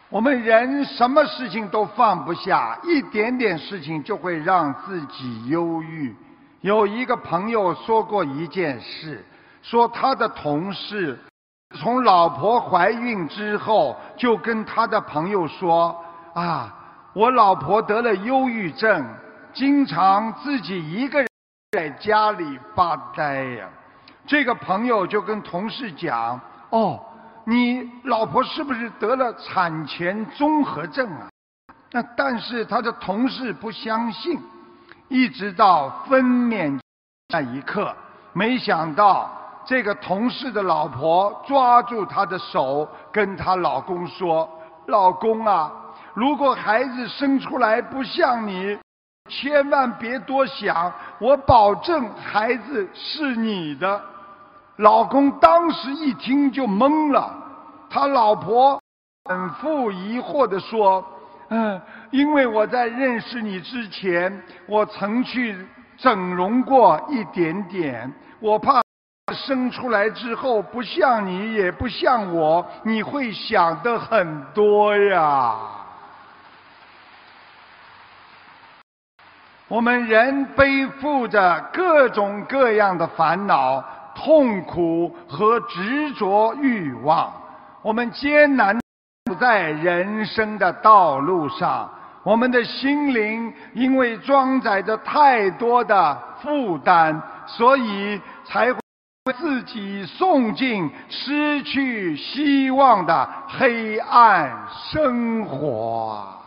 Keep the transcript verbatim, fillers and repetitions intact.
我们人什么事情都放不下，一点点事情就会让自己忧郁。有一个朋友说过一件事，说他的同事从老婆怀孕之后，就跟他的朋友说啊，我老婆得了忧郁症，经常自己一个人在家里发呆呀。这个朋友就跟同事讲，哦，你老婆是不是得了产前综合症啊？那但是他的同事不相信，一直到分娩那一刻，没想到这个同事的老婆抓住他的手，跟她老公说：“老公啊，如果孩子生出来不像你，千万别多想，我保证孩子是你的。”老公当时一听就懵了，他老婆很负疑惑地说：“嗯，因为我在认识你之前，我曾去整容过一点点，我怕生出来之后不像你也不像我，你会想得很多呀。”我们人背负着各种各样的烦恼、痛苦和执着欲望，我们艰难走在人生的道路上，我们的心灵因为装载着太多的负担，所以才会自己送进失去希望的黑暗生活。